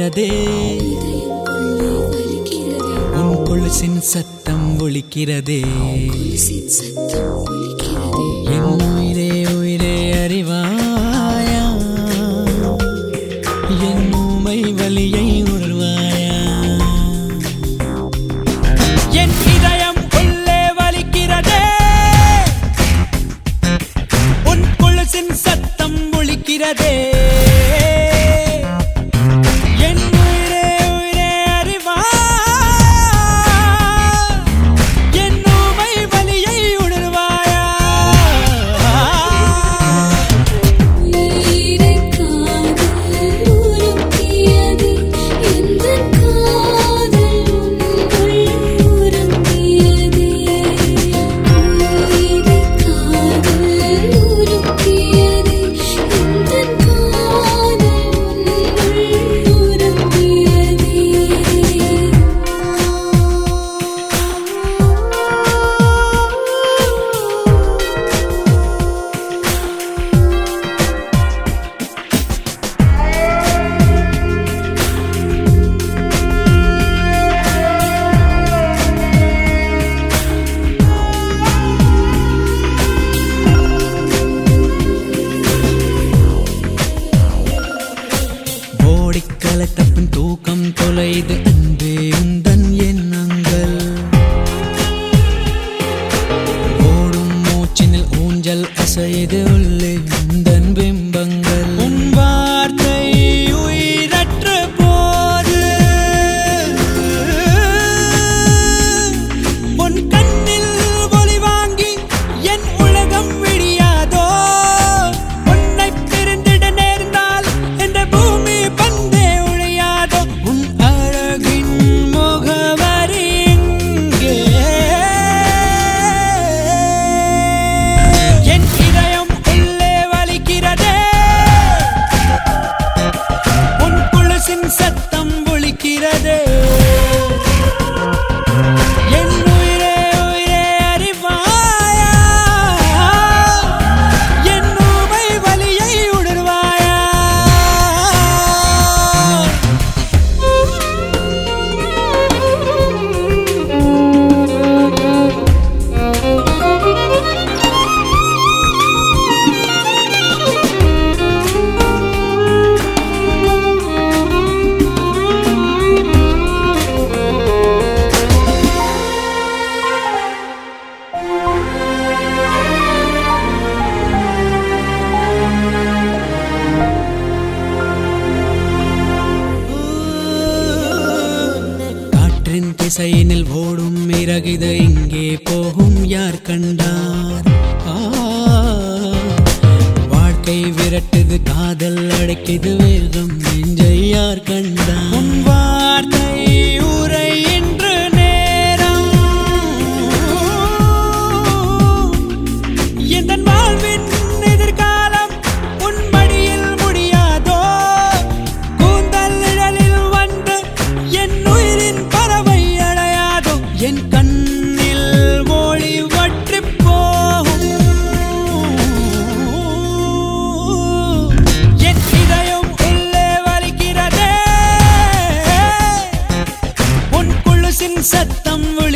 வலிக்கிறதே, உன் கொலுசின் சத்தம் ஒலிக்கிறதே. என் உயிரே உயிரே அறிவாயா, என் ஊமை வலியை உணர்வாயா. என் இதயம் உள்ளே வலிக்கிறதே, உன் கொலுசின் சத்தம் ஒலிக்கிறதே. கலத்தப்பின் தூக்கம் தொலைது அன்பே உந்தன் எண்ணங்கள். ஓடும் மூச்சினில் ஊஞ்சல் அசைது உள்ளே உந்தன் பிம்பங்கள். உன் வார்த்தை உயிரற்ற போது உன் கண்ணில் ஒளி வாங்கி என் உலகம் விடியாதோ. உன்னை பிரிந்திட நேர்ந்தால் என்ற பூமி சத்தம் ஒலிக்கிறதே. என் உயிரே உயிரே அறிவாயா, என் ஊமை வலியை உணர்வாயா. திசையினில் ஓடும் இறகிது இங்கே போகும் யார் கண்டார். வாழ்க்கை விரட்டுது காதல் அடைக்குது வேகம் நெஞ்சை யார் கண்டார். உன் வார்த்தை உரை என்று நேரம் என் வாழ்வின் எதிர்காலம் உன் மடியில் முடியாதோ. கூந்தல் நிழலில் வந்து என் உயிரின் என் கண்ணில் ஒளி வற்றி போகும். என் இதயம் உள்ளே வலிக்கிறதே, உன் கொலுசின் சத்தம்